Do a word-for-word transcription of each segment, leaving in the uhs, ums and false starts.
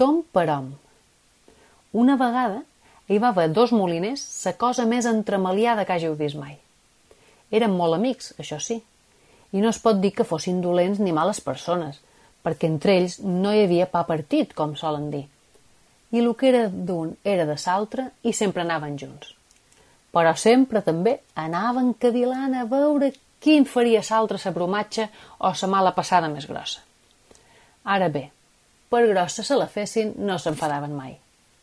tom per hom. Una vegada hi va haver dos moliners la cosa més entremaliada que hàgiu vist mai. Eren molt amics, això sí, i no es pot dir que fossin dolents ni males persones, perquè entre ells no hi havia pa partit, com solen dir. I el que era d'un era de l'altre i sempre anaven junts. Però sempre també anaven cadilant a veure quin faria l'altre la bromatxa o la mala passada més grossa. Ara bé, per grossa se la fessin, no s'enfadaven mai.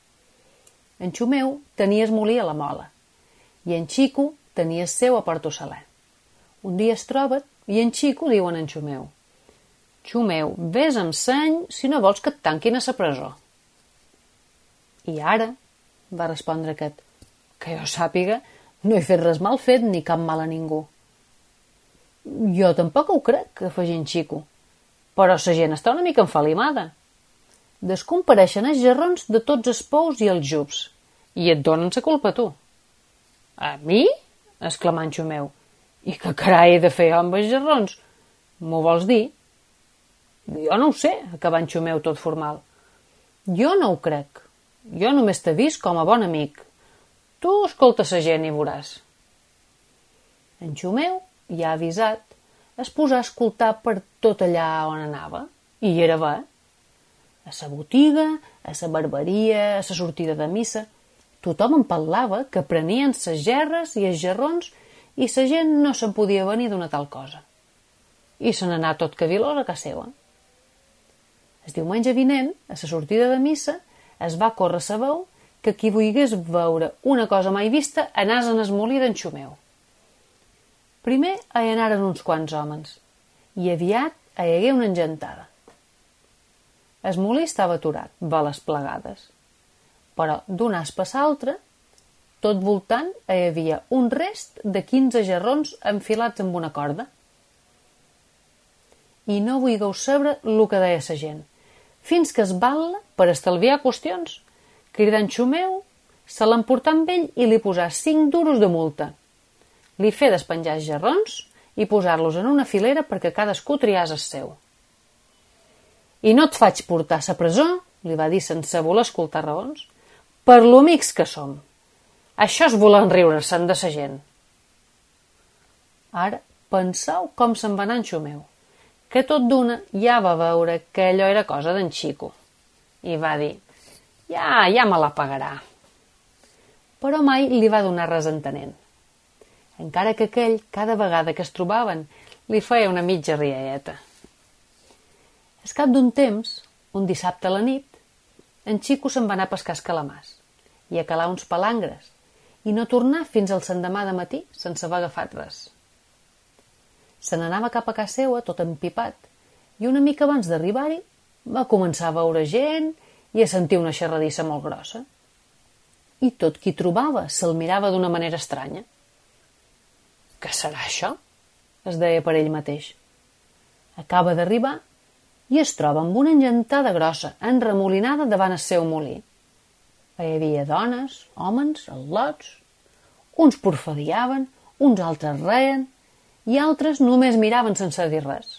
En Xumeu tenia el molí a la Mola i en Xico tenia el seu a Portosaler. Un dia es troben i en Xico diu a en Xumeu: «Xumeu, vés amb seny si no vols que et tanquin a la presó». «I ara», va respondre aquest, «que jo sàpiga, no he fet res mal fet ni cap mal a ningú». «Jo tampoc ho crec», afegí en Xico, «però la gent està una mica enfalimada. Descompareixen els gerrons de tots els pous i els jubs, i et donen la culpa a tu». «A mi?», exclamà en Xumeu. «I què carai he de fer jo amb els gerrons? M'ho vols dir?» «Jo no ho sé», acabà en Xumeu tot formal. «Jo no ho crec. Jo només t'he vist com a bon amic. Tu escolta la gent i veuràs». En Xumeu, ja avisat, es posà a escoltar per tot allà on anava, i hi era bé. A la botiga, a la barberia, a la sortida de missa, tothom en parlava que prenien les gerres i els gerrons i la gent no se'n podia venir d'una tal cosa. I se n'anà tot cavilós a casa seva. El diumenge vinent, a la sortida de missa, es va córrer la veu que qui volgués veure una cosa mai vista anàs en el molí d'en Xumeu. Primer hi anaren uns quants homes, i aviat hi hagué una engentada. El molí estava aturat, veles plegades, però d'un aspa a l'altre, tot voltant hi havia un rest de quinze gerrons enfilats amb una corda. I no vulgueu saber el que deia la gent, fins que es balla, per estalviar qüestions, cridant Xumeu, se l'emportà amb ell i li posà cinc duros de multa. Li fe despenjar els gerrons i posar-los en una filera perquè cadascú triàs el seu. «I no et faig portar a la presó», li va dir sense voler escoltar raons, «per lo amics que som. Això és voler enriure-se'n de la gent». Ara penseu com se'n va anar en Xumeu, que tot d'una ja va veure que allò era cosa d'en Xico, i va dir: «Ja, ja me la pagarà». Però mai li va donar res entenent, encara que aquell, cada vegada que es trobaven, li feia una mitja rialleta. Al cap d'un temps, un dissabte a la nit, en Xico se'n va anar a pescar els calamars i a calar uns palangres i no tornar fins al sendemà de matí sense haver agafat res. Se n'anava cap a casa seva tot empipat i una mica abans d'arribar-hi va començar a veure gent i a sentir una xerradissa molt grossa. I tot qui trobava se'l mirava d'una manera estranya. «Què serà això?», es deia per ell mateix. Acaba d'arribar i es troba amb una engentada grossa, enremolinada davant el seu molí. Hi havia dones, homes, al·lots, uns porfadiaven, uns altres reien i altres només miraven sense dir res.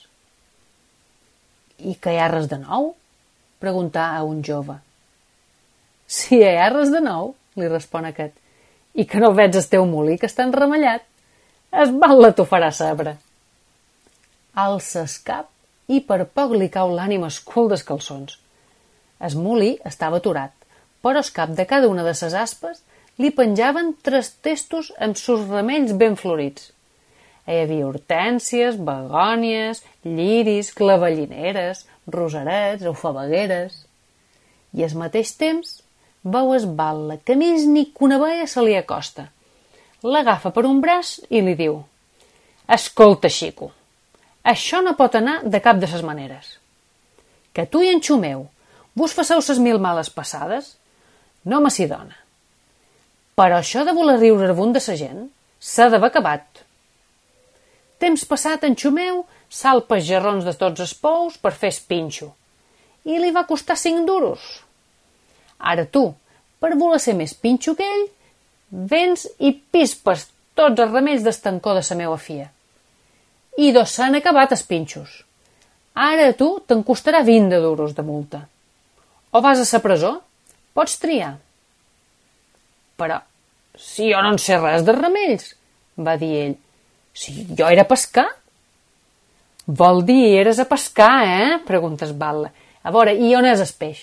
«I que hi ha res de nou?», preguntà a un jove. «Si hi ha res de nou», li respon aquest, «i que no veig el teu molí que està enremellat, es balla t'ho farà sabre». Alça el cap i per poc li cau l'ànima al cul dels calçons. El molí estava aturat, però al cap de cada una de ses aspes li penjaven tres testos amb sus ramells ben florits. Hi havia hortències, begònies, lliris, clavellineres, rosarets, eufebegueres. I al mateix temps veu es balla que més ni que una veia se li acosta. L'agafa per un braç i li diu: «Escolta, Xico, això no pot anar de cap de ses maneres. Que tu i en Xumeu vos fasseu ses mil males passades, no me s'hi dona. Però això de voler riure-vos de sa gent s'ha d'haver acabat. Temps passat en Xumeu salpa els gerrons de tots els pous per fer espinxo, i li va costar cinc duros. Ara tu, per voler ser més pinxo que ell, vens i pispes tots els remells d'estancó de sa meua fia. I dos s'han acabat els pinxos. Ara a tu te'n costarà vint de duros de multa. o vas a la presó? Pots triar. Però, si jo no en sé res de remells, va dir ell. Si jo era a pescar. Vol dir, eres a pescar, eh? Pregunta el Batlle. A veure, i on és el peix?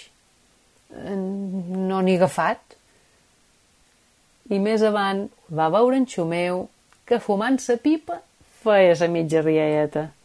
No n'he agafat. I més avant va veure en Xumeu que fumant sa pipa feia sa mitja rialleta.